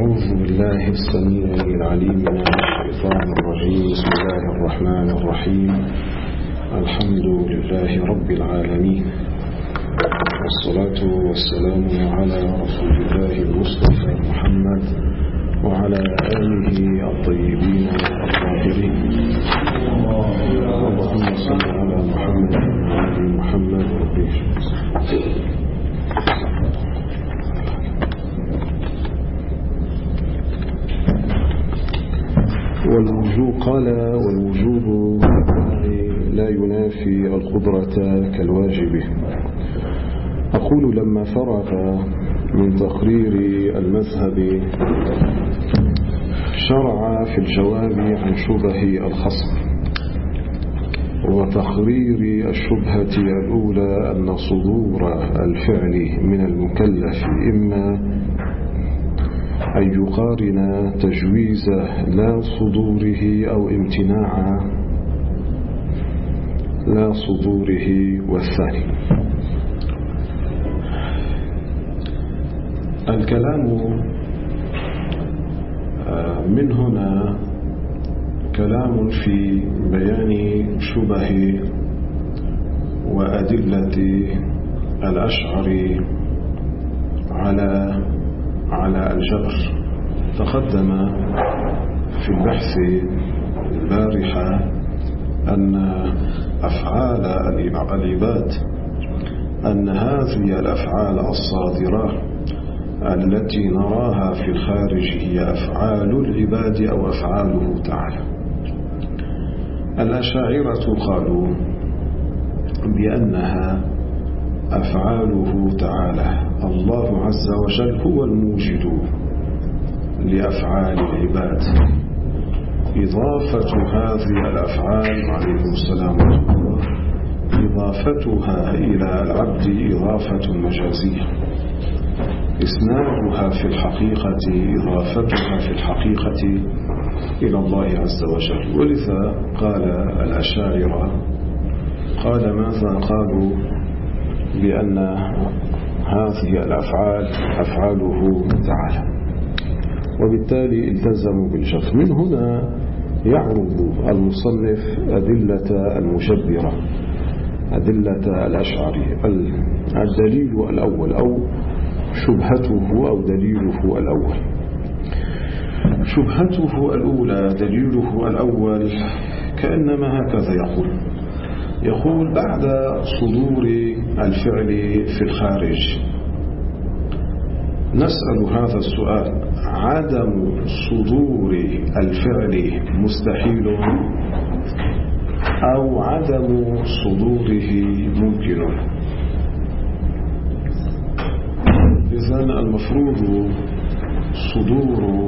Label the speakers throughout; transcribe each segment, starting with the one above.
Speaker 1: أعوذ بالله السميع العليم من الشيطان الرجيم. بسم الله الرحمن الرحيم. الحمد لله رب العالمين، والصلاة والسلام على رسول الله المصطفى محمد وعلى آله الطيبين الطاهرين. اللهم صل على محمد وعلى محمد والوجوب لا ينافي القدرة كالواجب. أقول لما فرغ من تقرير المذهب شرع في الجواب عن شبه الخصم وتقرير الشبهة الأولى أن صدور الفعل من المكلف إما أن يقارن تجويزه لا صدوره أو امتناع لا صدوره. والثاني الكلام من هنا كلام في بيان شبه وأدلة الأشعري على الجبر. تقدم في البحث البارحة أن أفعال العباد أن هذه الأفعال الصادرة التي نراها في الخارج هي أفعال العباد أو أفعاله تعالى. الأشاعرة قالوا بأنها أفعاله تعالى. الله عز وجل هو الموجد لأفعال العباد. إضافة هذه الأفعال عليكم السلام ورحمة الله إضافتها إلى العبد إضافة مجازية. إسنادها في الحقيقة إضافتها في الحقيقة إلى الله عز وجل. ولذا قال الأشاعرة ماذا قالوا؟ بأن هذه الأفعال أفعاله تعالى، وبالتالي التزموا بالجبر. من هنا يعرض المصنف أدلة المجبرة، أدلة الأشعري. الدليل الأول أو شبهته أو دليله الأول. شبهته الأولى دليله الأول كأنما هكذا يقول بعد صدور الفعل في الخارج نسأل هذا السؤال: عدم صدور الفعل مستحيل أو عدم صدوره ممكن؟ إذن المفروض صدور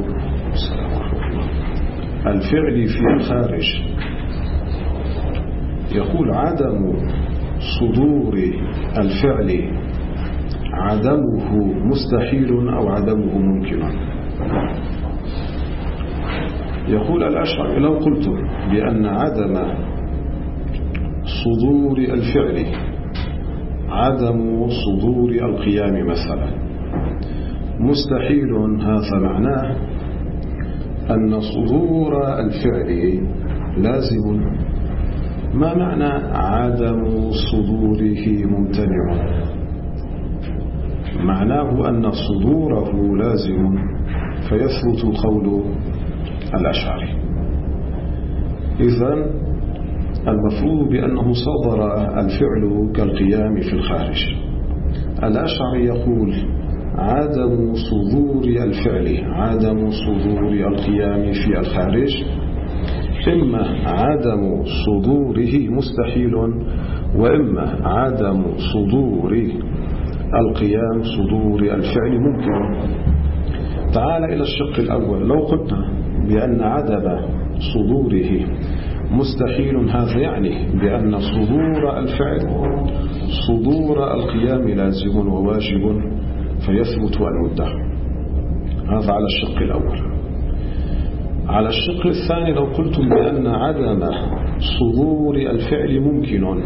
Speaker 1: الفعل في الخارج. يقول عدم صدور الفعل عدمه مستحيل أو عدمه ممكن. يقول الأشعري: لو قلت بأن عدم صدور الفعل عدم صدور القيام مثلا مستحيل، هذا معناه أن صدور الفعل لازم. ما معنى عدم صدوره ممتنع؟ معناه أن صدوره لازم، فيثبت قول الأشعري. إذن المفروض بأنه صدر الفعل كالقيام في الخارج. الأشعري يقول عدم صدور الفعل عدم صدور القيام في الخارج، إما عدم صدوره مستحيل وإما عدم صدور القيام صدور الفعل ممكن. تعال إلى الشق الأول. لو قلنا بأن عدم صدوره مستحيل، هذا يعني بأن صدور الفعل صدور القيام لازم وواجب، فيثبت المدة. هذا على الشق الأول. على الشق الثاني لو قلتم بأن عدم صدور الفعل ممكن،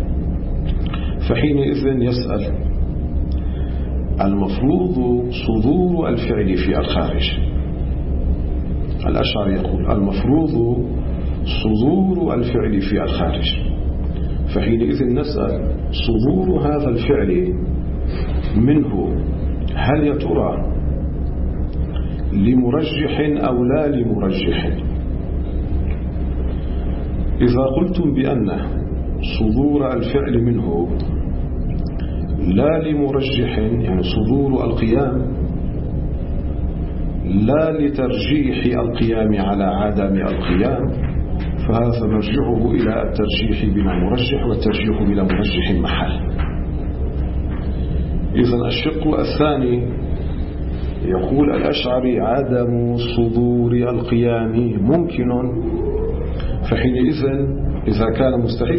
Speaker 1: فحينئذ يسأل المفروض صدور الفعل في الخارج، الأشعري يقول المفروض صدور الفعل في الخارج، فحينئذ نسأل صدور هذا الفعل منه هل يا ترى لمرجح أو لا لمرجح؟ إذا قلتم بأن صدور الفعل منه لا لمرجح، يعني صدور القيام لا لترجيح القيام على عدم القيام، فهذا مرجعه إلى الترجيح بلا مرجح، والترجيح بلا مرجح محال. إذن الشق الثاني يقول الأشعري قدم صدور القيام ممكن، فحينئذ إذا كان مستحيل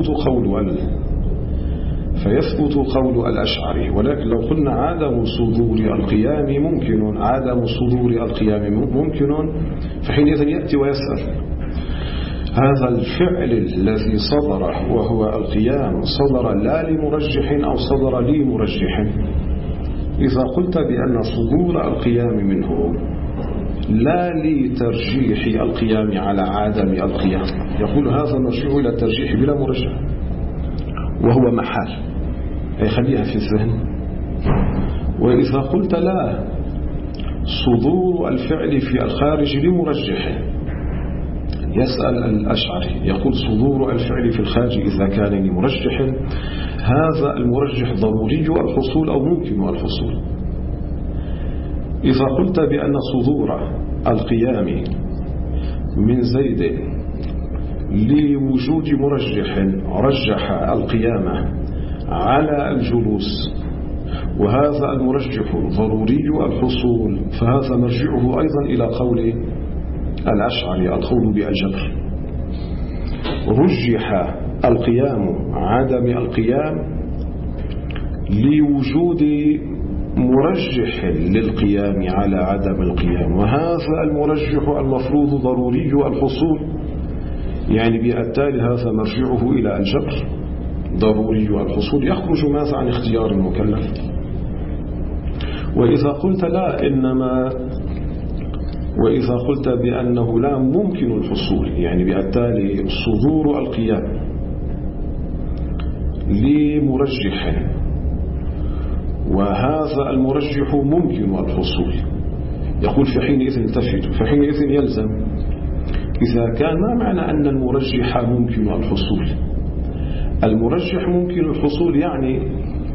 Speaker 1: فيثبت قول الأشعري. ولكن لو قلنا عدم صدور القيام ممكن، عدم صدور القيام ممكن، فحينئذ يأتي ويسأل هذا الفعل الذي صدر وهو القيام صدر لا لمرجح أو صدر لمرجح؟ إذا قلت بأن صدور القيام منه لا لترجيح القيام على عدم القيام، يقول هذا مرجع إلى الترجيح بلا مرجح، وهو محال، أي خليها في الذهن. وإذا قلت لا، صدور الفعل في الخارج لمرجح، يسأل الأشعري يقول صدور الفعل في الخارج إذا كان لمرجح، هذا المرجح ضروري الحصول أو ممكن الحصول. إذا قلت بأن صدور القيام من زيد لوجود مرجح رجح القيام على الجلوس، وهذا المرجح ضروري الحصول، فهذا مرجعه أيضا إلى قول الأشعري القول بالجبر. رجح القيام عدم القيام لوجود مرجح للقيام على عدم القيام، وهذا المرجح المفروض ضروري الحصول، يعني بالتالي هذا مرجعه إلى الجبر ضروري الحصول، يخرج ماذا عن اختيار المكلف. وإذا قلت لا، وإذا قلت بأنه لا ممكن الحصول، يعني بالتالي صدور القيام لمرجح وهذا المرجح ممكن الحصول، يقول فحينئذ التفت، فحينئذ يلزم إذا كان، ما معنى أن المرجح ممكن الحصول؟ المرجح ممكن الحصول يعني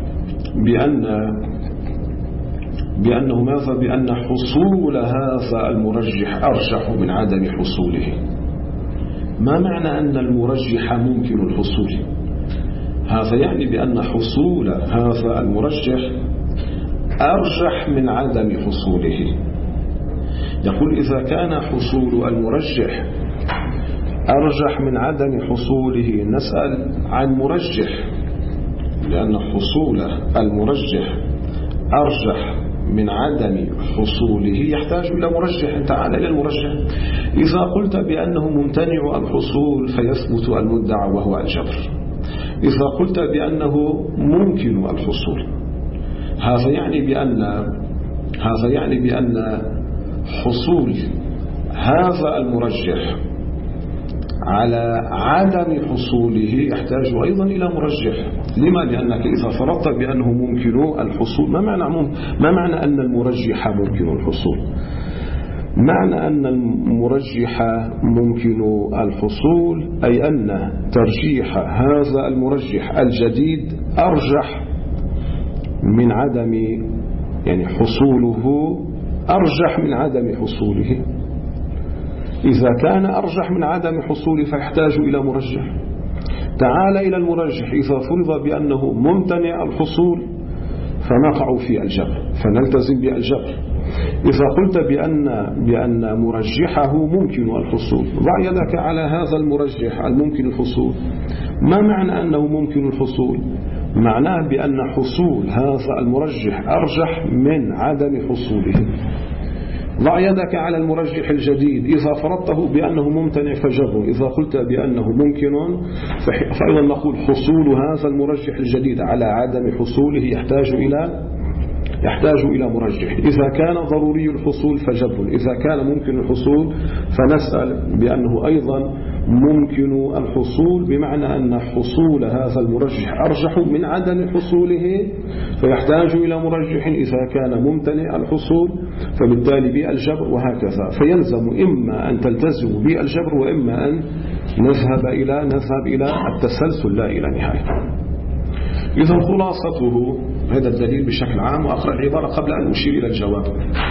Speaker 1: بأنه ماذا؟ بأن حصول هذا المرجح أرجح من عدم حصوله. ما معنى أن المرجح ممكن الحصول؟ هذا يعني بأن حصول هذا المرجح أرجح من عدم حصوله. يقول إذا كان حصول المرجح أرجح من عدم حصوله نسأل عن مرجح، لأن حصول المرجح أرجح من عدم حصوله يحتاج إلى مرجح. تعال إلى المرجح. إذا قلت بأنه ممتنع الحصول فيثبت المدعى وهو الجبر. إذا قلت بأنه ممكن الحصول، هذا يعني بأن حصول هذا المرجح على عدم حصوله يحتاج أيضا إلى مرجح. لما؟ لأنك إذا فرضت بأنه ممكن الحصول، ما معنى أن المرجح ممكن الحصول؟ معنى أن المرجح ممكن الحصول أي أن ترجيح هذا المرجح الجديد أرجح من عدم، يعني حصوله أرجح من عدم حصوله. إذا كان أرجح من عدم حصوله فيحتاج إلى مرجح. تعال إلى المرجح. إذا فرض بأنه ممتنع الحصول فنقع في الجبر، فنلتزم بالجبر. إذا قلت بأن مرجحه ممكن الحصول، ضع يدك على هذا المرجح الممكن الحصول. ما معنى أنه ممكن الحصول؟ معناه بأن حصول هذا المرجح أرجح من عدم حصوله. ضع يدك على المرجح الجديد. إذا فرضته بأنه ممتنع فجره، إذا قلت بأنه ممكن فأيضا نقول حصول هذا المرجح الجديد على عدم حصوله يحتاج يحتاج إلى مرجح. إذا كان ضروري الحصول فجبر، إذا كان ممكن الحصول فنسأل بأنه أيضا ممكن الحصول، بمعنى أن حصول هذا المرجح أرجح من عدم حصوله فيحتاج إلى مرجح. إذا كان ممتنع الحصول فبالتالي بالجبر، وهكذا. فيلزم إما أن تلتزم بالجبر وإما أن نذهب إلى التسلسل لا إلى نهاية. إذا خلاصته هذا الدليل بشكل عام. وأقرأ العبارة قبل أن أشير إلى الجواب.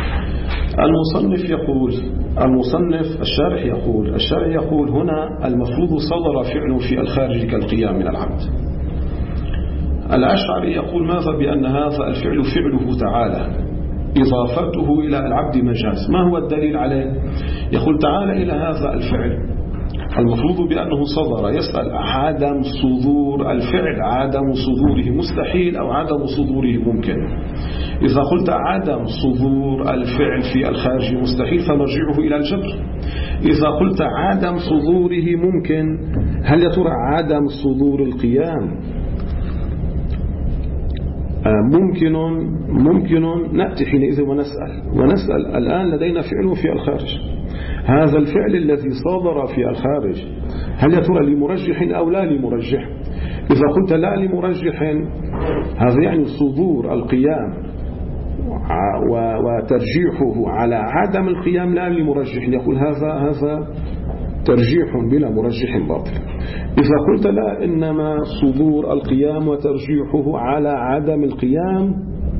Speaker 1: الشارح يقول هنا المفروض صدر فعل في الخارج كالقيام من العبد. الأشعري يقول ماذا؟ بأن هذا الفعل فعله تعالى، إضافته إلى العبد مجاز. ما هو الدليل عليه؟ يقول تعالى إلى هذا الفعل المفروض بأنه صدر، يسأل عدم صدور الفعل، عدم صدوره مستحيل أو عدم صدوره ممكن. إذا قلت عدم صدور الفعل في الخارج مستحيل فمرجعه إلى الجبر. إذا قلت عدم صدوره ممكن، هل يا ترى عدم صدور القيام ممكن؟ نأتي حينئذ ونسأل الآن لدينا فعل في الخارج، هذا الفعل الذي صادر في الخارج هل يا ترى لمرجح أو لا لمرجح؟ إذا قلت لا لمرجح هذا يعني صدور القيام وترجيحه على عدم القيام لا لمرجح، يقول هذا ترجيح بلا مرجح باطل. إذا قلت لا، إنما صدور القيام وترجيحه على عدم القيام،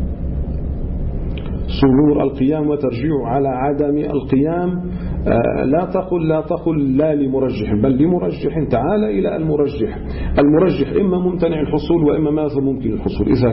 Speaker 1: صدور القيام وترجيحه على عدم القيام، لا تقل لا لمرجح بل لمرجح. تعال إلى المرجح إما ممتنع الحصول وإما ماذا ممكن الحصول. إذا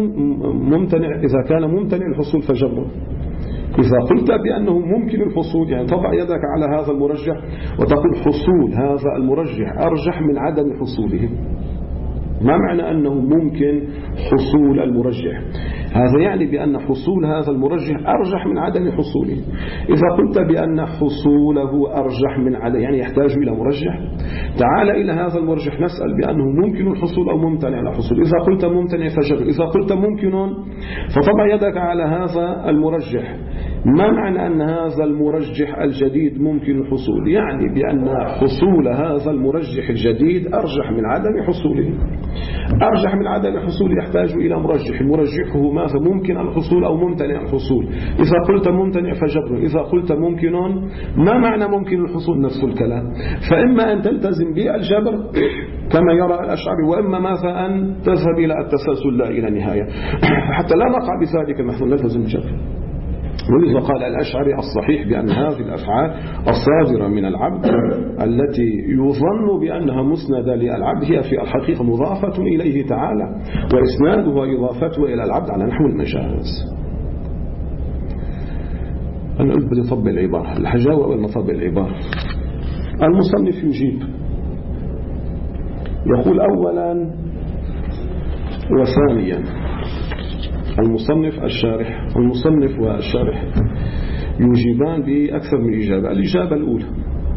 Speaker 1: كان ممتنع الحصول فجبر. إذا قلت بأنه ممكن الحصول يعني تضع يدك على هذا المرجح وتقول حصول هذا المرجح أرجح من عدم حصوله. ما معنى أنه ممكن حصول المرجح؟ هذا يعني بأن حصول هذا المرجح أرجح من عدم حصوله. إذا قلت بأن حصوله أرجح من عدم يعني يحتاج إلى مرجح، تعال إلى هذا المرجح نسأل بأنه ممكن الحصول أو ممتنع الحصول. إذا قلت ممتنع فجر، إذا قلت ممكن فطبع يدك على هذا المرجح. ما معنى أن هذا المرجح الجديد ممكن الحصول؟ يعني بأن حصول هذا المرجح الجديد أرجح من عدم حصوله. أرجح من عدم حصول يحتاج إلى مرجح، مرجحه ماذا؟ ممكن الحصول أو ممتنع الحصول. إذا قلت ممتنع فجبر، إذا قلت ممكن، ما معنى ممكن الحصول؟ نفس الكلام. فإما أن تلتزم بالجبر كما يرى الأشعري، وإما ماذا أن تذهب إلى التسلسل لا إلى نهاية. حتى لا نقع بذلك نحن نلتزم الجبر. ولذا قال الأشعري الصحيح بأن هذه الأفعال الصادرة من العبد التي يظن بأنها مسندة للعبد هي في الحقيقة مضافة إليه تعالى، وإسناده وإضافته إلى العبد على نحو المجاز. أنا قلت بدي أطبق العبارة الحجاوة ولا نطبق العبارة. المصنف يجيب يقول أولا وثانيا. المصنف والشارح يجيبان بأكثر من إجابة. الإجابة الأولى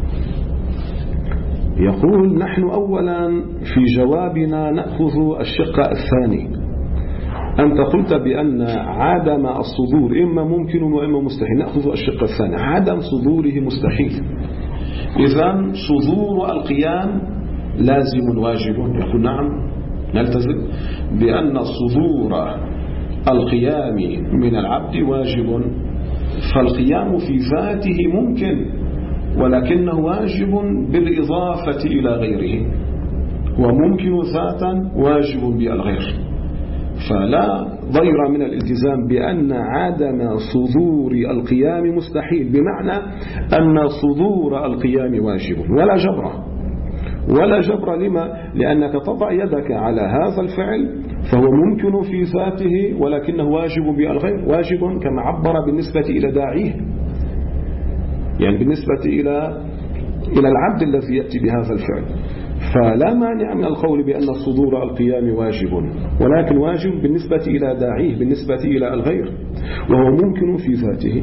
Speaker 1: يقول نحن أولا في جوابنا نأخذ الشق الثاني. أنت قلت بأن عدم الصدور إما ممكن وإما مستحيل، نأخذ الشق الثاني عدم صدوره مستحيل. إذن صدور القيام لازم واجب. يقول نعم نلتزم بأن صدور القيام من العبد واجب، فالقيام في ذاته ممكن ولكنه واجب بالإضافة إلى غيره، وممكن ذاتا واجب بالغير. فلا ضير من الالتزام بأن عدم صدور القيام مستحيل، بمعنى أن صدور القيام واجب ولا جبر. لما؟ لأنك تضع يدك على هذا الفعل فهو ممكن في ذاته ولكنه واجب بالغير. واجب كما عبر بالنسبة إلى داعيه، يعني بالنسبة إلى العبد الذي يأتي بهذا الفعل. فلا مانع من القول بأن صدور القيام واجب، ولكن واجب بالنسبة إلى داعيه، بالنسبة إلى الغير، وهو ممكن في ذاته.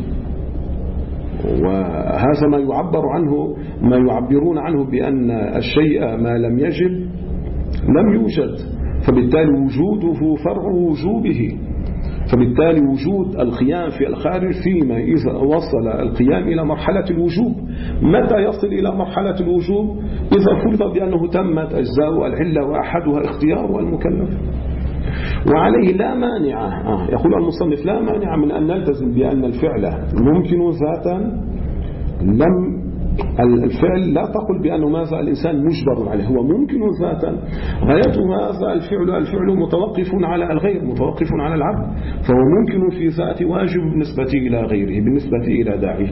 Speaker 1: وهذا ما يعبرون عنه بأن الشيء ما لم يجب لم يوجد، فبالتالي وجوده فرع وجوبه. فبالتالي وجود القيام في الخارج فيما إذا وصل القيام إلى مرحلة الوجوب. متى يصل إلى مرحلة الوجوب؟ إذا فرض بأنه تمت أجزاء العلة وأحدها اختيار المكلف. وعليه لا مانع، يقول المصنف لا مانع من أن نلتزم بأن الفعل ممكن ذاتا. الفعل لا تقل بأنه ماذا الإنسان مجبر عليه، هو ممكن ذاتا. غايته هذا الفعل متوقف على الغير، متوقف على العبد، فهو ممكن في ذاته واجب بالنسبة إلى غيره، بالنسبة إلى داعيه.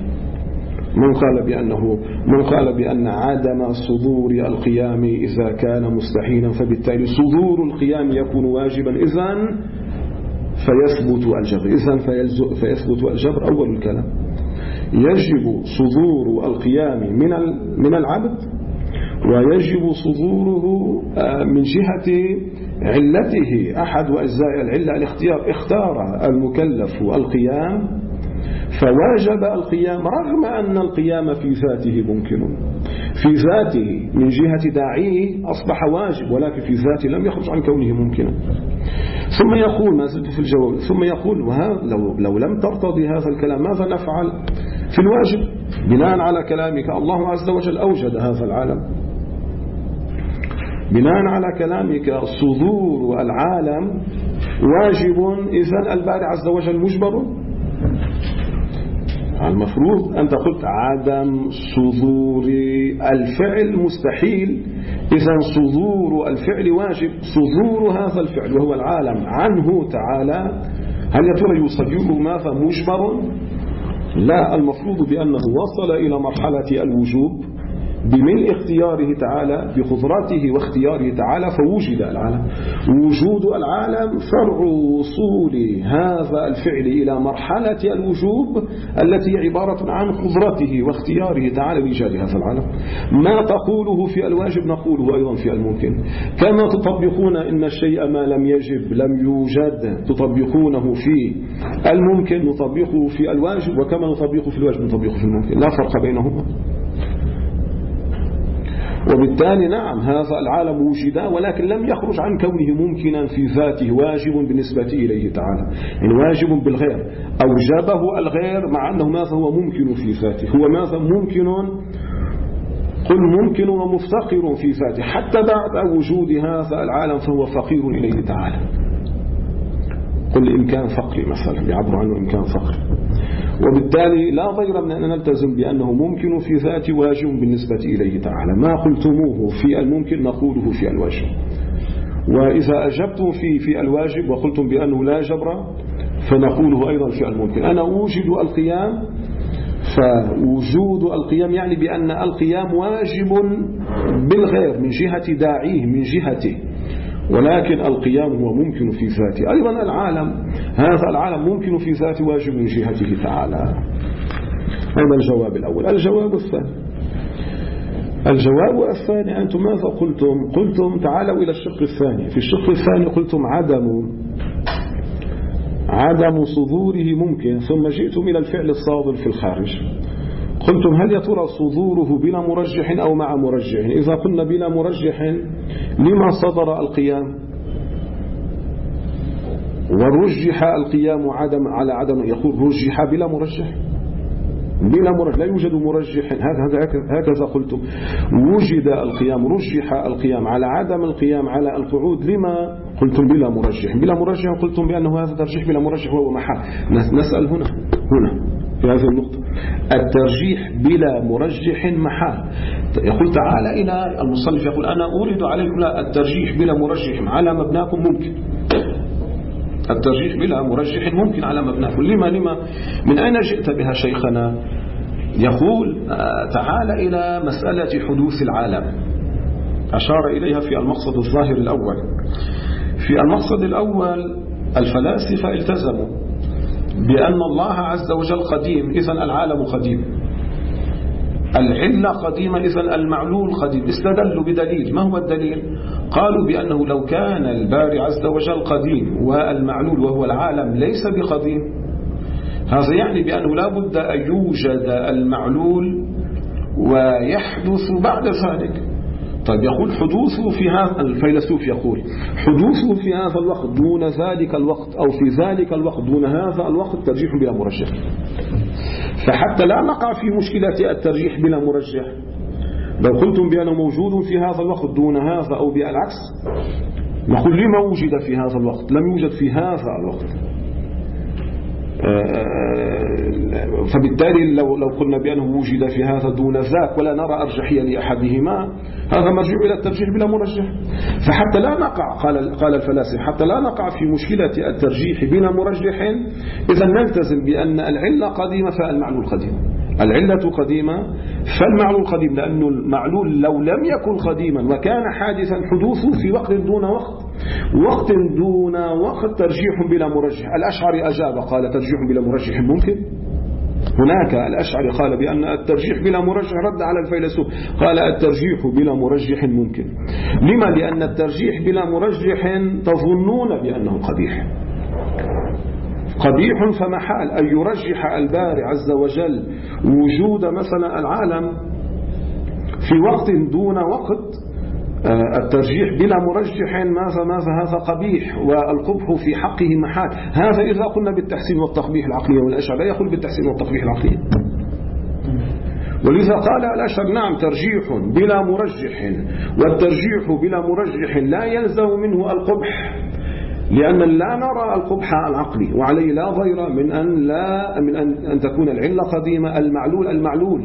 Speaker 1: من قال بأن عدم صدور القيام إذا كان مستحيلا فبالتالي صدور القيام يكون واجبا، إذن فيثبت الجبر. أول الكلام يجب صدور القيام من العبد، ويجب صدوره من جهة علته، أحد أجزاء العلة الاختيار. اختار المكلف القيام فواجب القيام، رغم أن القيام في ذاته ممكن، في ذاته من جهة داعيه أصبح واجب، ولكن في ذاته لم يخرج عن كونه ممكنا. ثم يقول ما زلت في الجواب، ثم يقول لو لم ترتضي هذا الكلام ماذا نفعل في الواجب؟ بناء على كلامك الله عز وجل أوجد هذا العالم، بناء على كلامك صدور العالم واجب، إذن الباري عز وجل مجبر. المفروض أنت قلت عدم صدور الفعل مستحيل، إذن صدور الفعل واجب. صدور هذا الفعل وهو العالم عنه تعالى هل يترى يصدره ماذا مجبر؟ لا، المفروض بأنه وصل إلى مرحلة الوجوب بملء اختياره تعالى، بقدرته واختياره تعالى، فوجد العالم. وجود العالم فرع وصول هذا الفعل إلى مرحلة الوجوب التي عبارة عن قدرته واختياره تعالى لإيجاد هذا العالم. ما تقوله في الواجب نقوله أيضا في الممكن، كما تطبقون إن الشيء ما لم يجب لم يوجد تطبقونه في الممكن نطبقه في الواجب، وكما نطبقه في الواجب نطبقه في الممكن، لا فرق بينهما. وبالتالي نعم هذا العالم وجد، ولكن لم يخرج عن كونه ممكنا في ذاته، واجب بالنسبة إليه تعالى، يعني واجب بالغير، أوجبه الغير مع أنه ماذا هو ممكن في ذاته، هو ماذا ممكن، قل ممكن ومفتقر في ذاته، حتى بعد وجود هذا العالم فهو فقير إليه تعالى. قل إمكان فقري مثلا يعبر عنه إمكان فقري. وبالتالي لا ضير من أن نلتزم بأنه ممكن في ذاته واجب بالنسبة إليه تعالى. ما قلتموه في الممكن نقوله في الواجب. وإذا أجبتم في الواجب وقلتم بأنه لا جبر فنقوله أيضا في الممكن. أنا أوجد القيام، فوجود القيام يعني بأن القيام واجب بالغير من جهة داعيه من جهته، ولكن القيام هو ممكن في ذاته. أيضا العالم، هذا العالم ممكن في ذاته واجب من جهته تعالى. هذا الجواب الأول. الجواب الثاني أنتم ماذا قلتم تعالوا إلى الشق الثاني. في الشق الثاني قلتم عدم صدوره ممكن، ثم جئتم إلى الفعل الصادر في الخارج. قلتم هل يترى صدوره بلا مرجح أو مع مرجح؟ إذا قلنا بلا مرجح لما صدر القيام ورجح القيام على عدم؟ يقول رجح بلا مرجح، لا يوجد مرجح، هكذا قلتم. وجد القيام، رجح القيام على عدم القيام على القعود، لما قلتم بلا مرجح قلتم بأنه هذا ترجيح بلا مرجح وهو محال. نسأل هنا في هذه النقطة، الترجيح بلا مرجح محال. يقول تعالى إلى المصنف يقول أنا أريد عليكم لا الترجيح بلا مرجح على مبناكم ممكن، الترجيح بلا مرجح ممكن على مبناكم. لما من أين جئت بها شيخنا؟ يقول تعالى إلى مسألة حدوث العالم، أشار إليها في المقصد الظاهر الأول. في المقصد الأول الفلاسفة التزموا بأن الله عز وجل قديم، إذن العالم قديم، العلة قديمة، إذن المعلول قديم. استدلوا بدليل، ما هو الدليل؟ قالوا بأنه لو كان الباري عز وجل قديم والمعلول وهو العالم ليس بقديم، هذا يعني بأنه لا بد أن يوجد المعلول ويحدث بعد ذلك. طيب يقول حدوثه في هذا، الفيلسوف يقول حدوثه في هذا الوقت دون ذلك الوقت أو في ذلك الوقت دون هذا الوقت ترجيح بلا مرجح. فحتى لا نقع في مشكلة الترجيح بلا مرجح، لو قلتم بأنه موجود في هذا الوقت دون هذا أو بالعكس، نقول لما وجد في هذا الوقت؟ لم يوجد في هذا الوقت. فبالتالي لو قلنا بأنه وجد في هذا دون ذاك ولا نرى أرجحية لأحدهما، هذا مرجع إلى الترجيح بلا مرجح. فحتى لا نقع، قال الفلاسفة، حتى لا نقع في مشكلة الترجيح بلا مرجح، إذا نلتزم بأن العلة قديمة فالمعلول قديم، العلة قديمة فالمعلول قديم، لأن المعلول لو لم يكن قديما وكان حادثا حدوثه في وقت دون وقت دون وقت ترجيح بلا مرجح. الأشعري أجاب قال ترجيح بلا مرجح ممكن. هناك الأشعري قال بأن الترجيح بلا مرجح، رد على الفيلسوف قال الترجيح بلا مرجح ممكن. لما؟ لأن الترجيح بلا مرجح تظنون بأنه قبيح، قبيح فمحال أن يرجح الباري عز وجل وجود مثلا العالم في وقت دون وقت. الترجيح بلا مرجح ماذا هذا قبيح، والقبح في حقه محال. هذا إذا قلنا بالتحسين والتقبيح العقلية، والأشعري لا يقول بالتحسين والتقبيح العقلية. ولذا قال الأشعري نعم ترجيح بلا مرجح، والترجيح بلا مرجح لا يلزم منه القبح، لأن لا نرى القبح العقلي، وعليه لا ضير من أن تكون العلة قديمة. المعلول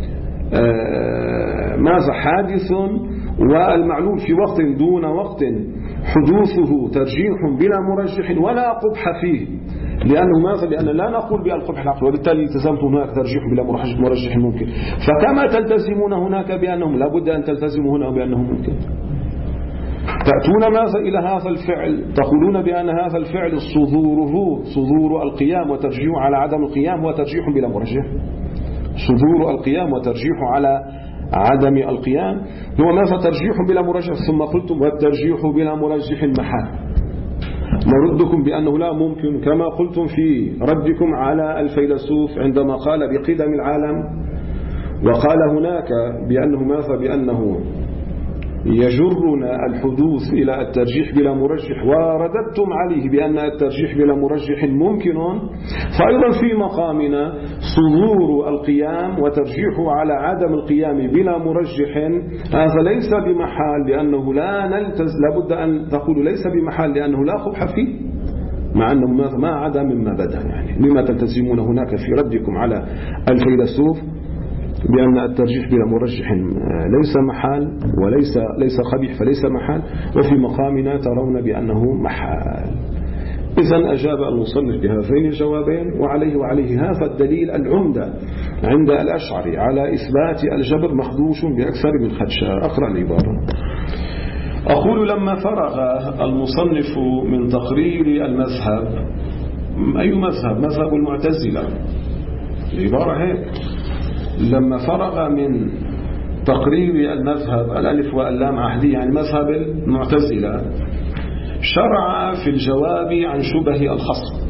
Speaker 1: ماذا حادث، والمعلول في وقت دون وقت حدوثه ترجيح بلا مرجح ولا قبح فيه، لأنه ماذا؟ لأن لا نقول بالقبح العقلي، وبالتالي التزمت هناك ترجيح بلا مرجح ممكن. فكما تلتزمون هناك بأنهم لابد أن تلتزموا هنا بأنه ممكن. تأتون ماذا إلى هذا الفعل، تقولون بأن هذا الفعل صدور القيام وترجيح على عدم القيام وترجيح بلا مرجح. صدور القيام وترجيح على عدم القيام هو ماذا؟ ترجيح بلا مرجح. ثم قلتم والترجيح بلا مرجح محال. نردكم بأنه لا ممكن، كما قلتم في ردكم على الفيلسوف عندما قال بقدم العالم، وقال هناك بأنه ماذا؟ بأنه يجرنا الحدوث إلى الترجيح بلا مرجح، ورددتم عليه بأن الترجيح بلا مرجح ممكن. فأيضا في مقامنا صدور القيام وترجيحه على عدم القيام بلا مرجح، هذا ليس بمحال، لأنه لابد أن تقول ليس بمحال لأنه لا قبح فيه، مع أنه ما عدا مما بدأ. يعني لما تلتزمون هناك في ردكم على الفيلسوف بأن الترجيح بلا مرجح ليس محال وليس قبيح فليس محال، وفي مقامنا ترون بأنه محال. إذن أجاب المصنف بهذين الجوابين، وعليه هذا الدليل العمدة عند الأشعري على إثبات الجبر مخدوش بأكثر من خدشة. أقرأ العبارة. أقول لما فرغ المصنف من تقرير المذهب، أي مذهب المعتزلة، العبارة هيك، لما فرغ من تقرير المذهب الألف واللام عهدية يعني مذهب المعتزلة، شرع في الجواب عن شبه الخصم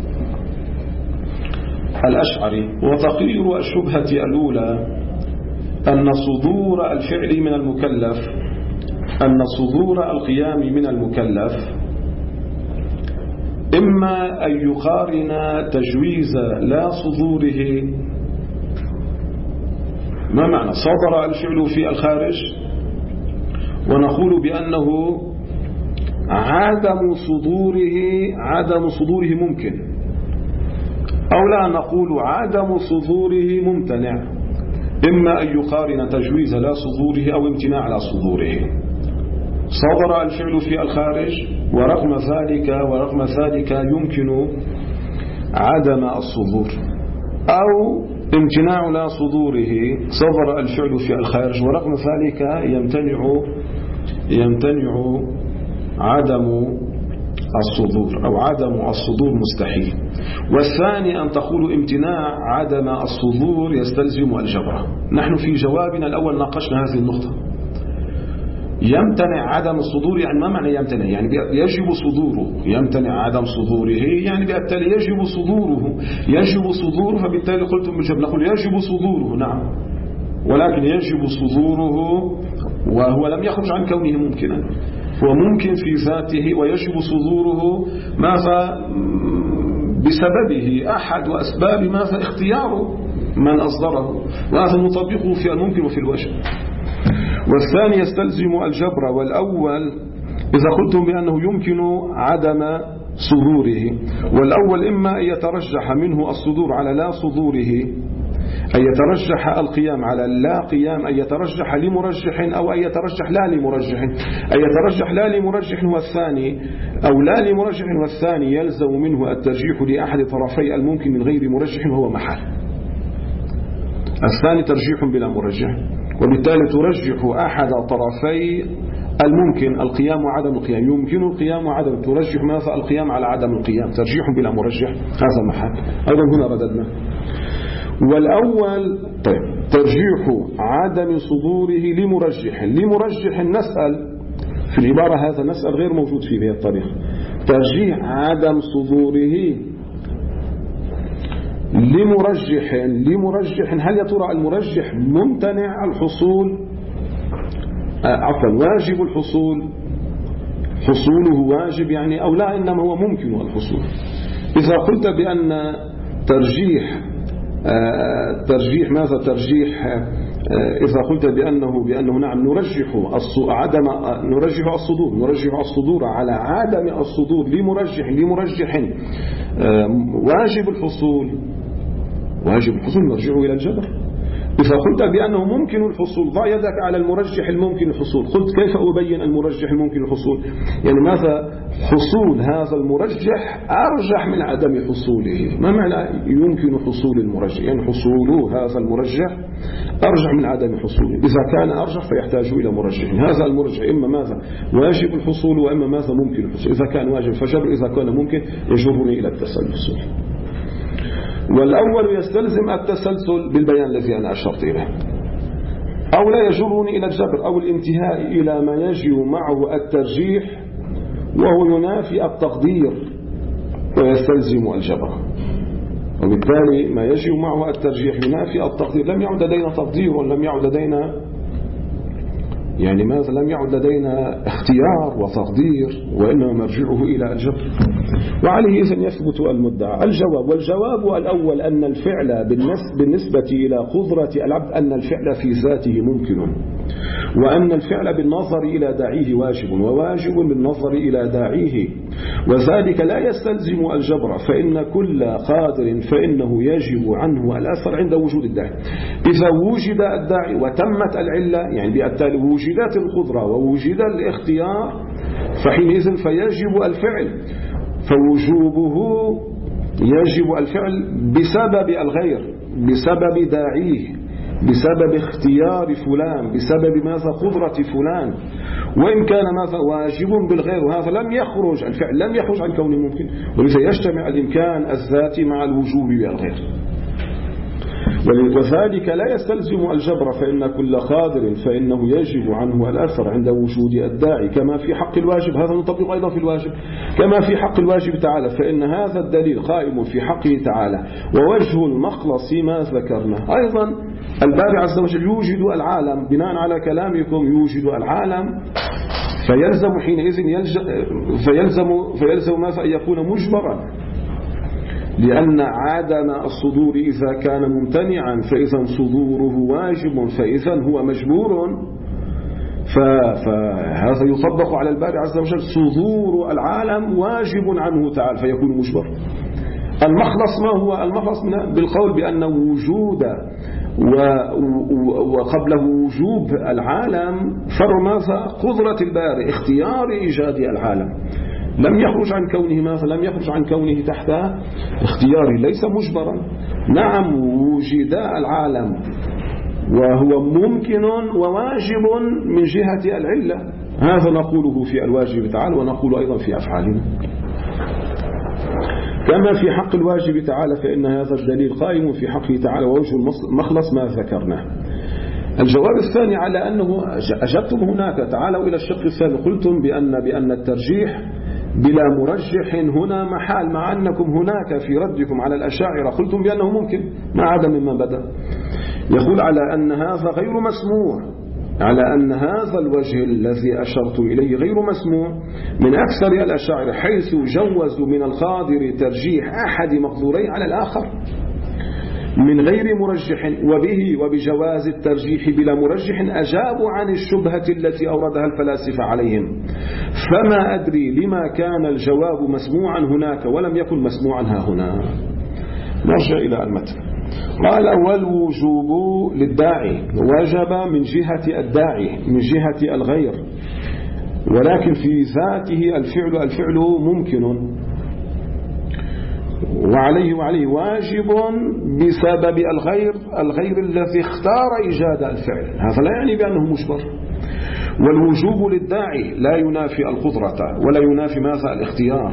Speaker 1: الأشعري. وتقرير الشبهة الأولى أن صدور الفعل من المكلف، أن صدور القيام من المكلف إما أن يقارن تجويز لا صدوره. ما معنى صدر الفعل في الخارج ونقول بأنه عدم صدوره ممكن، أو لا نقول عدم صدوره ممتنع، إما أن يقارن تجويز لا صدوره أو امتناع لا صدوره. صدر الفعل في الخارج ورغم ذلك يمكن عدم الصدور، أو امتناع لا صدوره. صدر الفعل في الخارج ورغم ذلك يمتنع عدم الصدور، أو عدم الصدور مستحيل. والثاني أن تقول امتناع عدم الصدور يستلزم الجبر. نحن في جوابنا الأول ناقشنا هذه النقطة. يمتنع عدم الصدور يعني ما معنى يمتنع؟ يعني يجب صدوره. يمتنع عدم صدوره يعني بالتالي يجب صدوره، فبالتالي قلتم بالجبر نقول يجب صدوره. نعم ولكن يجب صدوره، وهو لم يخرج عن كونه ممكنا، هو ممكن في ذاته ويجب صدوره ماذا بسببه أحد وأسباب ماذا اختياره من أصدره، وهذا نطبقه في الممكن وفي الواجب. والثاني يستلزم الجبر. والأول إذا قلتم بأنه يمكن عدم صدوره، والأول إما أن يترجح منه الصدور على لا صدوره، أن يترجح القيام على لا قيام، أن يترجح لمرجح أو أن يترجح لا لمرجح. أن يترجح لا لمرجح هو الثاني، أو لا لمرجح هو الثاني يلزم منه الترجيح لأحد طرفي الممكن من غير مرجح وهو محال. الثاني ترجيح بلا مرجح، وبالتالي ترجح أحد طرفي الممكن، القيام وعدم القيام، يمكن القيام وعدم، ترجح ماذا القيام على عدم القيام، ترجيح بلا مرجح، هذا محال. أيضا هنا رددنا. والأول طيب ترجيح عدم صدوره لمرجح نسأل في العبارة، هذا نسأل غير موجود في هذه الطريقة. ترجيح عدم صدوره لمرجح، هل يا ترى المرجح ممتنع الحصول، واجب الحصول، حصوله واجب يعني أو لا، إنما هو ممكن الحصول. إذا قلت بأن ترجيح ماذا ترجيح، إذا قلت بأنه نعم نرجح الصدور على عدم الصدور لمرجح واجب الحصول نرجعه إلى الجبر. إذا قلت بأنه ممكن الحصول، ضع يدك على المرجح الممكن الحصول. قلت كيف أبين المرجح الممكن الحصول؟ يعني ماذا حصول هذا المرجح أرجح من عدم حصوله. ما معنى يمكن حصول المرجح؟ يعني حصول هذا المرجح أرجح من عدم حصوله. إذا كان أرجح فيحتاج إلى مرجح، هذا المرجح إما ماذا واجب الحصول وإما ماذا ممكن الحصول. إذا كان واجب فجبر، إذا كان ممكن يجرني إلى التسلسل. والأول يستلزم التسلسل بالبيان الذي أنا أشرت إليه، أو لا يجرني إلى الجبر أو الانتهاء إلى ما يجب معه الترجيح وهو ينافي التقدير ويستلزم الجبر. وبالتالي ما يجب معه الترجيح ينافي التقدير، لم يعد لدينا تقدير ولم يعد لدينا يعني ماذا لم يعد لدينا اختيار وتقدير، وإنما مرجعه إلى الجبر. وعليه إذن يثبت المدعى. والجواب الأول أن الفعل بالنسبة إلى قدرة العبد، أن الفعل في ذاته ممكن، وأن الفعل بالنظر إلى داعيه واجب، وواجب بالنظر إلى داعيه، وذلك لا يستلزم الجبر، فإن كل قادر فإنه يجب عنه الأثر عند وجود الداعي. إذا وجد الداعي وتمت العلة، يعني بالتالي وجدت القدرة ووجد الاختيار، فحينئذ فيجب الفعل، فوجوبه يجب الفعل بسبب الغير، بسبب داعيه، بسبب اختيار فلان، بسبب ماذا قدرة فلان. وإن كان ماذا واجب بالغير، وهذا لم يخرج الفعل لم يخرج عن كونه ممكن، ولذا يجتمع الإمكان الذاتي مع الوجوب بالغير. وذلك لا يستلزم الجبر، فإن كل قادر فإنه يجب عنه الأثر عند وجود الداعي، كما في حق الواجب. هذا نطبق أيضا في الواجب، كما في حق الواجب تعالى، فإن هذا الدليل قائم في حقه تعالى. ووجه المخلص ما ذكرنا أيضا، الباري عز وجل يوجد العالم، بناء على كلامكم يوجد العالم، فيلزم حينئذ فيلزم ماذا أن يكون مجبرا، لأن عدم الصدور إذا كان ممتنعا فإذا صدوره واجب، فإذا هو مجبور، فهذا يطبق على الباري عز وجل. صدور العالم واجب عنه تعالى فيكون مجبر. المخلص ما هو المخلص؟ بالقول بأن وجود وقبله وجوب العالم فرع ماذا قدرة الباري، اختيار إيجاد العالم، لم يخرج عن كونه ماذا لم يخرج عن كونه تحت اختياري، ليس مجبرا. نعم وجد العالم وهو ممكن وواجب من جهة العلة، هذا نقوله في الواجب تعالى ونقول أيضا في أفعالنا. كما في حق الواجب تعالى فإن هذا الدليل قائم في حقه تعالى، ووجه المخلص ما ذكرناه. الجواب الثاني على أنه أجبتم هناك، تعالوا إلى الشق الثاني، قلتم بأن الترجيح بلا مرجح هنا محال، مع أنكم هناك في ردكم على الأشاعرة قلتم بأنه ممكن مع عدم ما بدأ. يقول على أن هذا غير مسموع، على أن هذا الوجه الذي أشرت إليه غير مسموع من أكثر الأشاعرة، حيث جوزوا من القادر ترجيح أحد مقدورين على الآخر من غير مرجح، وبه وبجواز الترجيح بلا مرجح أجابوا عن الشبهة التي أوردها الفلاسفة عليهم. فما أدري لما كان الجواب مسموعا هناك ولم يكن مسموعا ها هنا. نرجع إلى المتن. قال: والوجوب للداعي وجب من جهة الداعي من جهة الغير، ولكن في ذاته الفعل ممكن، وعليه واجب بسبب الغير الذي اختار إيجاد الفعل. هذا لا يعني بأنه مجبر. والوجوب للداعي لا ينافي القدرة ولا ينافي ماذا؟ الاختيار.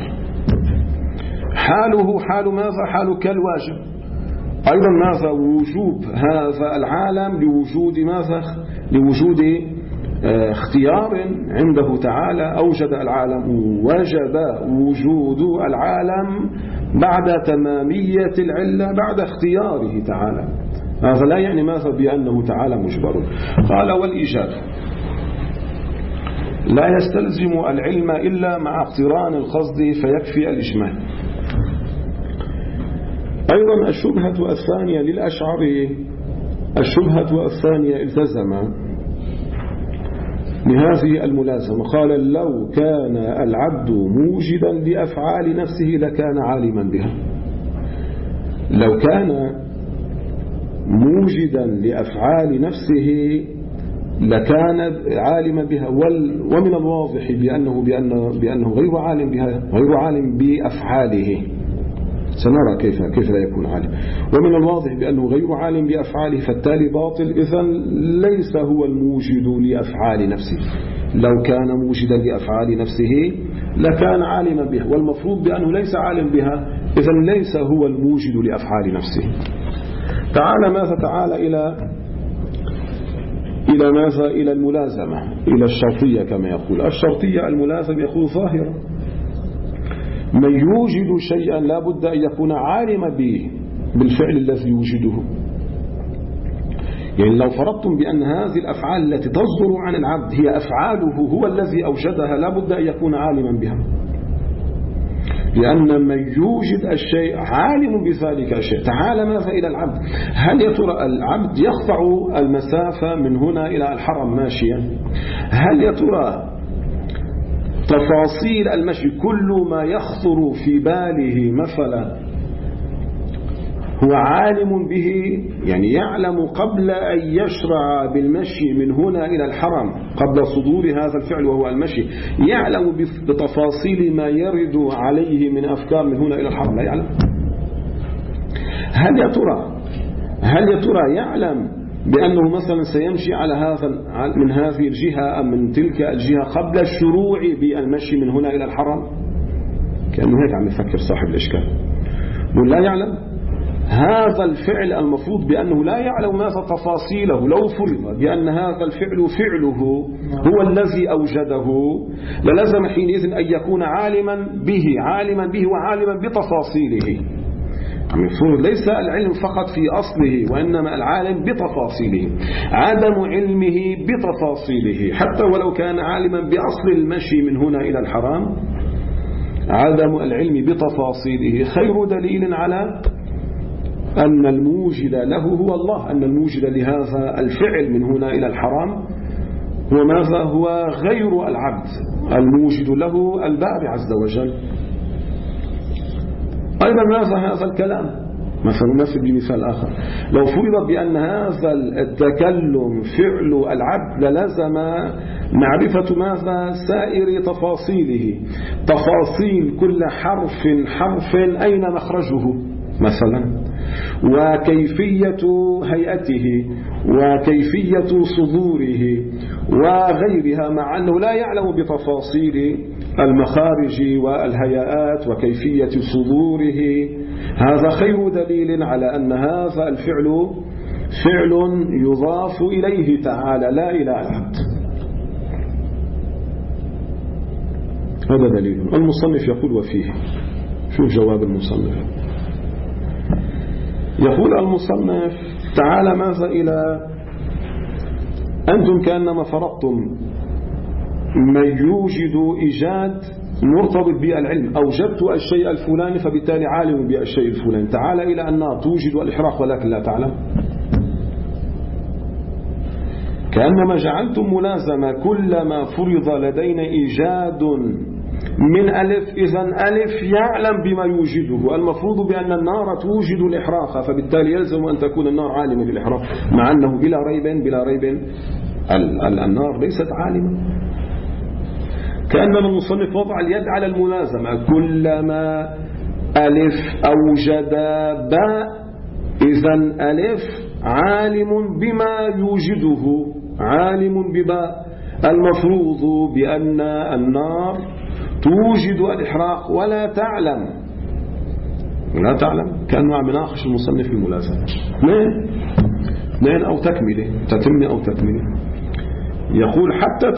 Speaker 1: حاله حال ماذا؟ حال كالواجب. أيضا ماذا؟ وجوب هذا العالم لوجود ماذا؟ لوجود اختيار عنده تعالى أوجد العالم، وجب وجود العالم بعد تمامية العلة بعد اختياره تعالى. هذا لا يعني ماذا؟ بأنه تعالى مجبر. قال: والإيجاب لا يستلزم العلم إلا مع اقتران القصد فيكفي الإجمال. أيضا الشبهة الثانية للأشعري، الشبهة الثانية التزم بهذه الملازمة. قال: لو كان العبد موجدا لأفعال نفسه لكان عالما بها. لو كان موجدا لأفعال نفسه لكان عالما بها، ومن الواضح بأنه غير عالم بها، غير عالم بأفعاله. سنرى كيف لا يكون عالم. ومن الواضح بأنه غير عالم بأفعاله، فالتالي باطل. إذن ليس هو الموجد لأفعال نفسه. لو كان موجدا لأفعال نفسه لكان عالما بها، والمفروض بأنه ليس عالم بها، إذن ليس هو الموجد لأفعال نفسه. تعالى ماذا؟ تعالى إلى ماذا؟ إلى الملازمة، إلى الشرطية كما يقول. الشرطية الملازم يقول ظاهرة: من يوجد شيئا لا بد أن يكون عالما به بالفعل الذي يوجده. يعني لو فرضتم بأن هذه الأفعال التي تصدر عن العبد هي أفعاله هو الذي أوجدها لا بد أن يكون عالما بها، لأن من يوجد الشيء عالم بذلك الشيء. تعال ماذا؟ إلى العبد. هل يا ترى العبد يقطع المسافة من هنا إلى الحرم ماشيا؟ هل يا ترى تفاصيل المشي كل ما يخطر في باله مثلا هو عالم به؟ يعني يعلم قبل أن يشرع بالمشي من هنا إلى الحرم، قبل صدور هذا الفعل وهو المشي، يعلم بتفاصيل ما يرد عليه من أفكار من هنا إلى الحرم؟ لا يعلم. هل يا ترى يعلم بأنه مثلا سيمشي على هذا من هذه الجهة أم من تلك الجهة قبل الشروع بالمشي من هنا إلى الحرم؟ كأنه هيك عم يفكر صاحب الإشكال. لا يعلم. هذا الفعل المفروض بأنه لا يعلم ماذا تفاصيله. لو فرض بأن هذا الفعل فعله هو الذي أوجده للزم حينئذ أن يكون عالما به وعالما بتفاصيله. ليس العلم فقط في أصله، وإنما العالم بتفاصيله. عدم علمه بتفاصيله حتى ولو كان عالما بأصل المشي من هنا إلى الحرام، عدم العلم بتفاصيله خير دليل على أن الموجد له هو الله، أن الموجد لهذا الفعل من هنا إلى الحرام هو ماذا؟ هو غير العبد، الموجد له الباري عز وجل. أيضا ماذا هذا الكلام؟ مثلا نمثل بمثال آخر: لو فرض بأن هذا التكلم فعل العبد للزم معرفة ماذا؟ سائر تفاصيله، تفاصيل كل حرف أين مخرجه مثلا، وكيفية هيئته وكيفية صدوره وغيرها، مع أنه لا يعلم بتفاصيل المخارج والهيئات وكيفية صدوره. هذا خير دليل على أن هذا الفعل فعل يضاف إليه تعالى لا إلى العبد. هذا دليل. المصنف يقول: وفيه. شوف جواب المصنف: يقول المصنف تعالى ماذا إلى أنتم كأنما فرضتم من يوجد إيجاد مرتبط بالعلم، أوجدت الشيء الفلاني فبالتالي عالم بالشيء الفلاني. تعالى إلى النار توجد الإحراق ولكن لا تعلم، كأنما جعلتم ملازمة كلما فرض لدينا إيجاد من ألف إذن ألف يعلم بما يوجده. المفروض بأن النار توجد الإحراق، فبالتالي يلزم أن تكون النار عالمة بالإحراق، مع أنه بلا ريب النار ليست عالمة. كأنما المصنف وضع اليد على الملازمة، كلما ألف أوجد باء إذن ألف عالم بما يوجده، عالم بباء. المفروض بأن النار توجد الإحراق ولا تعلم، كأنه عم يناقش المصنف الملازمة. اثنين أو تكملة، تتمة أو تكملة. يقول حتى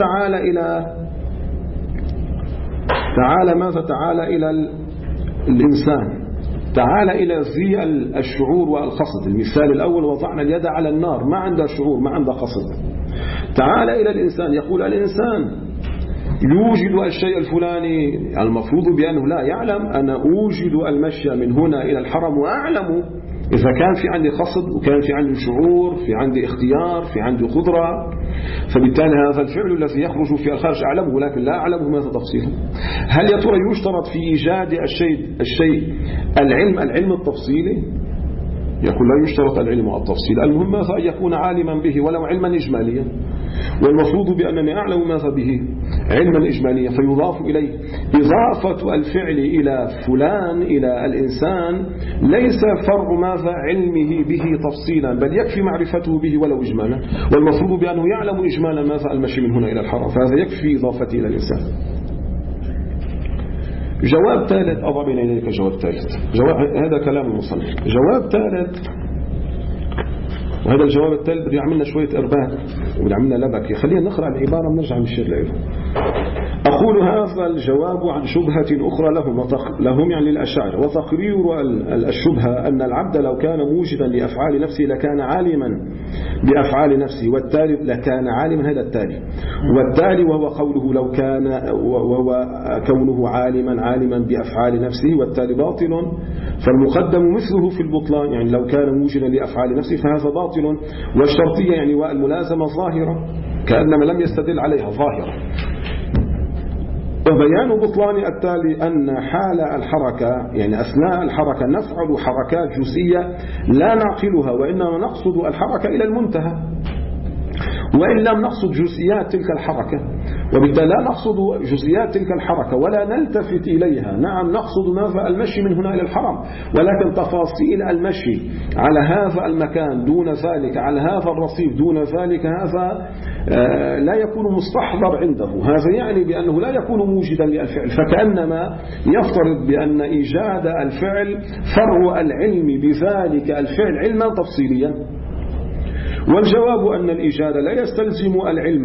Speaker 1: تعالى إلى الإنسان، تعالى إلى ذي الشعور والقصد. المثال الأول وضعنا اليد على النار، ما عندها شعور ما عندها قصد. تعالى إلى الإنسان، يقول الإنسان يوجد الشيء الفلاني، المفروض بأنه لا يعلم. أنا أوجد المشي من هنا إلى الحرم وأعلم إذا كان في عندي قصد وكان في عندي شعور، في عندي اختيار، في عندي قدرة، فبالتالي هذا الفعل الذي يخرج في الخارج أعلمه ولكن لا أعلمه ماذا تفصيله. هل يا ترى يشترط في إيجاد الشيء العلم التفصيلي؟ يقول لا يشترط العلم التفصيلي، المهم ماذا أن يكون عالما به ولو علما إجماليا، والمفروض بأنني أعلم ماذا به علما إجماليا، فيضاف إليه. إضافة الفعل إلى فلان إلى الإنسان ليس فرع ماذا علمه به تفصيلا، بل يكفي معرفته به ولو إجمالا، والمفروض بأنه يعلم إجمالا ماذا المشي من هنا إلى الحرم، فهذا يكفي إضافته إلى الإنسان. جواب ثالث أضع بين يديك، جواب ثالث، هذا كلام المصنف. جواب ثالث، وهذا الجواب الثالث بده يعملنا شوية إرباك وبده يعملنا لبك. خلينا نقرأ العبارة ونرجع نشير له. أقول هذا الجواب عن شبهة أخرى لهم يعني الأشاعرة، وتقرير الشبهة أن العبد لو كان موجدا لأفعال نفسه لكان عالما بأفعال نفسه، والتالي لكان عالما، هذا التالي، والتالي وهو قوله لو كان، وهو كونه عالما بأفعال نفسه، والتالي باطل، فالمقدم مثله في البطلان، يعني لو كان موجدا لأفعال نفسه فهذا باطل، والشرطية يعني والملازمة ظاهرة كأنما لم يستدل عليها ظاهرة. وبيان بطلان التالي أن حال الحركة، يعني أثناء الحركة نفعل حركات جزئية لا نعقلها، وإنما نقصد الحركة إلى المنتهى، وإن لم نقصد جزئيات تلك الحركة، وبالتالي لا نقصد جزئيات تلك الحركة ولا نلتفت إليها. نعم نقصد ماذا المشي من هنا إلى الحرم، ولكن تفاصيل المشي على هذا المكان دون ذلك، على هذا الرصيف دون ذلك، هذا لا يكون مستحضر عنده. هذا يعني بأنه لا يكون موجدا للفعل، فكأنما يفترض بأن إيجاد الفعل فرع العلم بذلك الفعل علما تفصيليا. والجواب أن الإيجاد لا يستلزم العلم.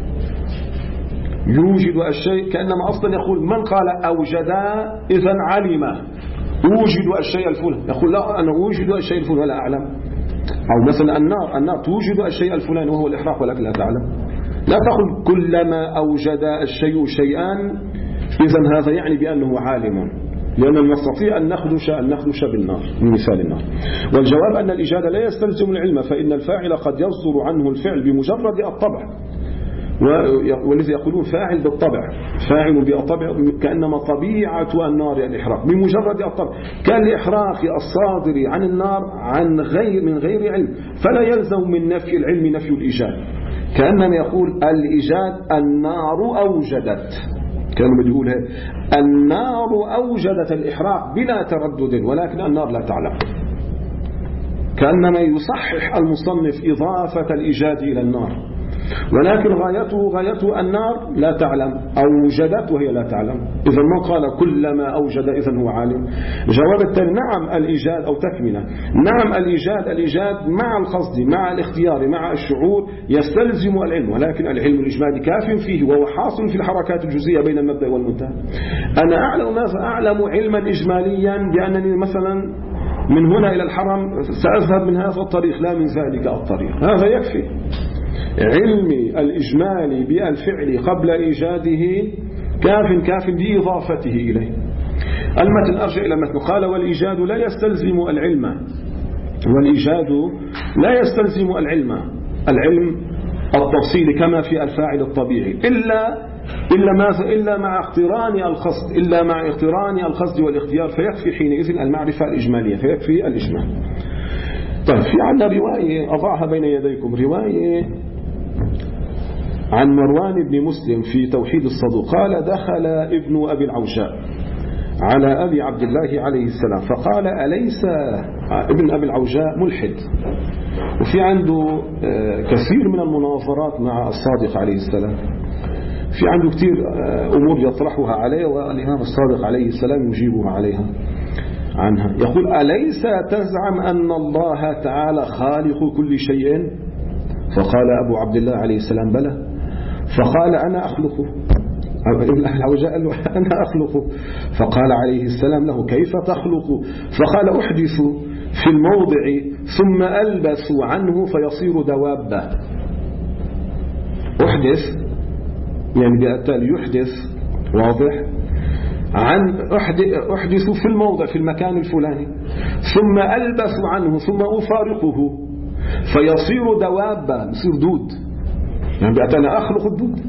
Speaker 1: يوجد الشيء كأنما أصلا يقول من قال أوجد إذن علم، أوجد الشيء الفلاني، يقول لا أنا أوجد الشيء الفلاني ولا أعلم. أو مثلا النار توجد الشيء الفلاني وهو الإحراق ولكن لا تعلم. لا تقل كلما أوجد الشيء شيئا إذن هذا يعني بأنه عالم، لأننا نستطيع أن نخدش بالنار من مثال النار. والجواب أن الإيجاد لا يستلزم العلم، فإن الفاعل قد يصدر عنه الفعل بمجرد الطبع، والذي يقولون فاعل بالطبع، فاعل بالطبع، كأنما طبيعة النار الإحراق بمجرد الطبع، كالإحراق الصادر عن النار من غير علم، فلا يلزم من نفي العلم نفي الإيجاد. كأنما يقول الإيجاد النار أوجدت، كانوا بيقول النار أوجدت الإحراق بلا تردد، ولكن النار لا تعلم. كأنما يصحح المصنف إضافة الإيجاد إلى النار، ولكن غايته النار لا تعلم، أوجدت وهي لا تعلم. إذا ما قال كلما أوجد إذن هو عالم. جواب التالي نعم الإيجاد أو تكملة، نعم الإيجاد مع القصد مع الاختيار مع الشعور يستلزم العلم، ولكن العلم الإجمالي كاف فيه، وهو حاصل في الحركات الجزئية بين المبدأ والمنتهى. أنا أعلم ماذا؟ أعلم علما إجماليا بأنني مثلا من هنا إلى الحرم سأذهب من هذا الطريق لا من ذلك الطريق. هذا يكفي. علمي الإجمالي بالفعل قبل إيجاده كاف بإضافته إليه. المتن أرجع إلى المتن. قال والإيجاد لا يستلزم العلم، والإيجاد لا يستلزم العلم التفصيل كما في الفاعل الطبيعي إلا مع اقتران القصد والاختيار، فيكفي حينئذ المعرفة الإجمالية، فيكفي الإجمال. طيب في عندنا رواية أضعها بين يديكم، رواية عن مروان بن مسلم في توحيد الصدوق قال دخل ابن أبي العوجاء على أبي عبد الله عليه السلام فقال أليس ابن أبي العوجاء ملحد؟ وفي عنده كثير من المناظرات مع الصادق عليه السلام، في عنده كثير أمور يطرحها عليه والإمام الصادق عليه السلام يجيبها عنها. يقول أليس تزعم أن الله تعالى خالق كل شيء؟ فقال أبو عبد الله عليه السلام بلى. فقال أنا أخلقه. ابن العوجاء قال له أنا أخلقه. فقال عليه السلام له كيف تخلق؟ فقال أحدث في الموضع ثم ألبس عنه فيصير دوابة. أحدث يعني بالتالي يحدث، واضح، أحدث في الموضع في المكان الفلاني ثم ألبس عنه ثم أفارقه فيصير دوابة، يصير دود، يعني بأتنا أخلق الدود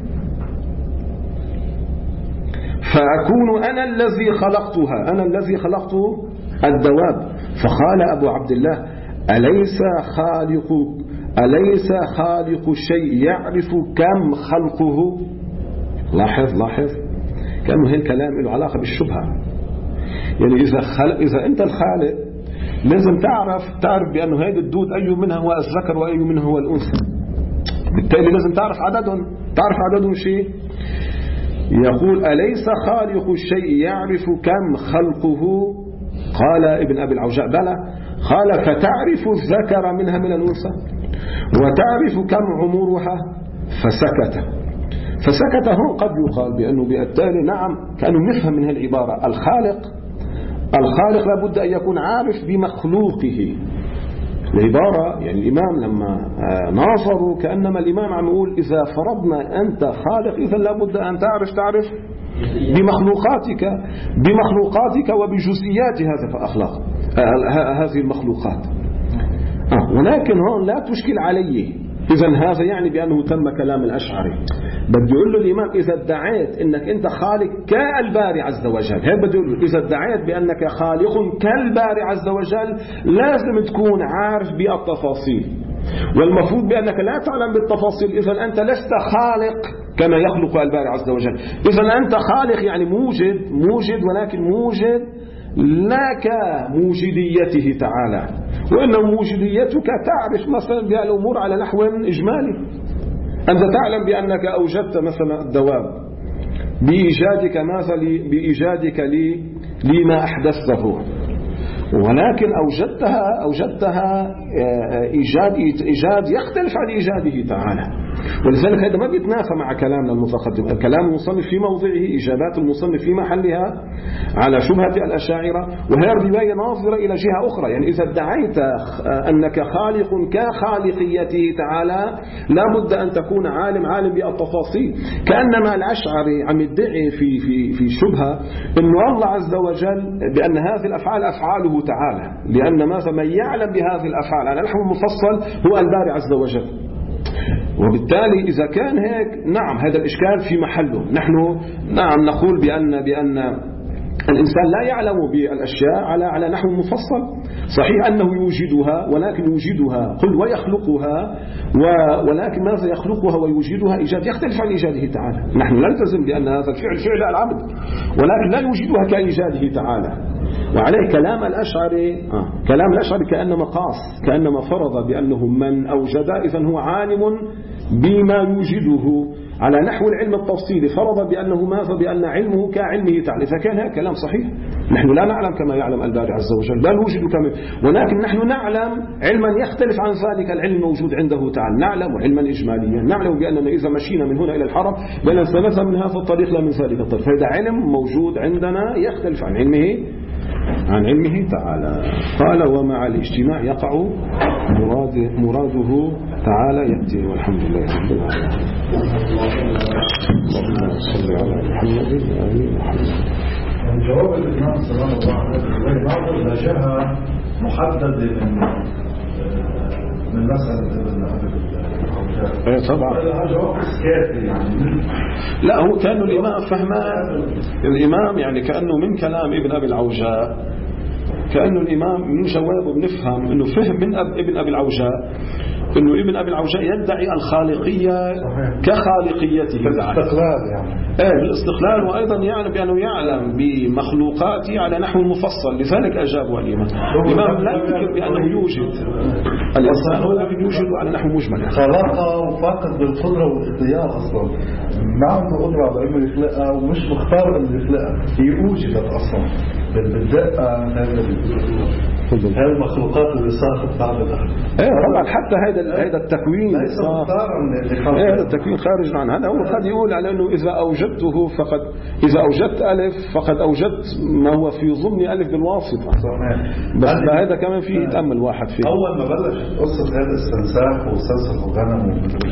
Speaker 1: فأكون أنا الذي خلقتها، أنا الذي خلقت الدواب. فقال أبو عبد الله أليس خالق الشيء يعرف كم خلقه؟ لاحظ كأنه هالكلام له علاقة بالشبهة. يعني إذا أنت الخالق لازم تعرف بأنه هذا الدود أي منها هو الذكر وأي منها هو الأنثى، بالتالي لازم تعرف عددهم شيء. يقول أليس خالق الشيء يعرف كم خلقه؟ قال ابن أبي العوجاء بلى. قال فتعرف الذكر منها من الأنثى وتعرف كم عمرها؟ فسكت هون. قد يقال بأنه بالتالي نعم كأنه نفهم من هالعبارة الخالق لابد أن يكون عارف بمخلوقه. العبارة يعني الإمام لما ناظروا كأنما الإمام عم يقول إذا فرضنا أنت خالق إذا لابد أن تعرف بمخلوقاتك وبجزئيات هذه المخلوقات. ولكن هون لا تشكل عليه. إذن هذا يعني بأنه تم كلام الأشعري. بدي يقول له الإمام إذا ادعيت أنك أنت خالق كالباري عز وجل، هي بدي يقول له إذا ادعيت بأنك خالق كالباري عز وجل لازم تكون عارف بالتفاصيل، والمفروض بأنك لا تعلم بالتفاصيل إذا أنت لست خالق كما يخلق الباري عز وجل. إذا أنت خالق يعني موجد ولكن موجد لا كموجديته تعالى، وإنه موجديتك تعرف مثلا بالأمور على نحو إجمالي. أنت تعلم بأنك أوجدت مثلا الدواب بإيجادك لما أحدثته، ولكن أوجدتها إيجاد يختلف عن إيجاده تعالى. ولذلك هذا ما بيتنافى مع كلامنا المتقدم. كلام المصنف في موضعه، إجابات المصنف في محلها على شبهة الأشاعرة، وهي الرواية ناظرة إلى جهة أخرى. يعني إذا ادعيت أنك خالق كخالقيته تعالى لابد أن تكون عالم بالتفاصيل. كأنما الأشعري عم يدعي في شبهة أن الله عز وجل بأن هذه الأفعال أفعاله تعالى، لأن ماذا من يعلم بهذه الأفعال على نحو مفصل هو الباري عز وجل. وبالتالي إذا كان هيك نعم هذا الإشكال في محله. نحن نعم نقول بأن الإنسان لا يعلم بالأشياء على نحو مفصل. صحيح أنه يوجدها، ولكن يوجدها قل ويخلقها، ولكن ماذا يخلقها ويوجدها إيجاد يختلف عن إيجاده تعالى. نحن لا نلتزم بأن هذا الفعل فعل العبد، ولكن لا يوجدها كإيجاده تعالى. وعليه كلام الأشعري كأنما قاس، كأنما فرض بأنه من أوجد إذن هو عالم بما يوجده على نحو العلم التفصيلي، فرض بأنه ماذا بأن علمه كعلمه تعالى. فكان هذا كلام صحيح. نحن لا نعلم كما يعلم الباري عز وجل، لا نوجد كما، ولكن نحن نعلم علما يختلف عن ذلك العلم الموجود عنده تعالى. نعلم علما إجماليا، نعلم بأننا إذا مشينا من هنا إلى الحرم لن سنذهب من هذا الطريق لا من ذلك الطريق. فهذا علم موجود عندنا يختلف عن علمه عن علمه تعالى. قال ومع الاجتماع يقع مراده تعالى يأتي. والحمد لله رب العالمين. اللهم صل على محمد وآل محمد.
Speaker 2: جواب الإمام صلى الله عليه وسلم لا شيء محدد من مسألة
Speaker 1: طبعا. لا هو كأنه الإمام فهمان، الإمام يعني كأنه من كلام ابن أبي العوجاء، كأنه الإمام من جوابه بنفهم أنه فهم من ابن أبي العوجاء أنه ابن أبي العوجاء يدعي الخالقية كخالقيته
Speaker 2: الاستقلال يعني
Speaker 1: الاستقلال، وأيضا يعلم بأنه يعلم بمخلوقاته على نحو مفصل، لذلك أجابه الإمام. الإمام لا يمكن بأنه يوجد الإنسان هو الذي يوجد على نحو مجمل،
Speaker 2: خلقه وفاقد بالقدرة والاختيار أصلا، ما عنده قدرة على إنه يخلقها ومش مختار إنه يخلقها، هي وجدت أصلا بالدقة. هذه المخلوقات اللي صارت بعد الأرض
Speaker 1: طبعا حتى هذا التكوين هذا التكوين خارج عن هذا. هو قد يقول على أنه إذا أوجدته فقد إذا أوجدت ألف فقد أوجدت ما هو في ضمن ألف بالواسطة، بس هذا كمان فيه يتأمل واحد فيه.
Speaker 2: أول ما بلش قصة هذا السلساق وسلسل الغنم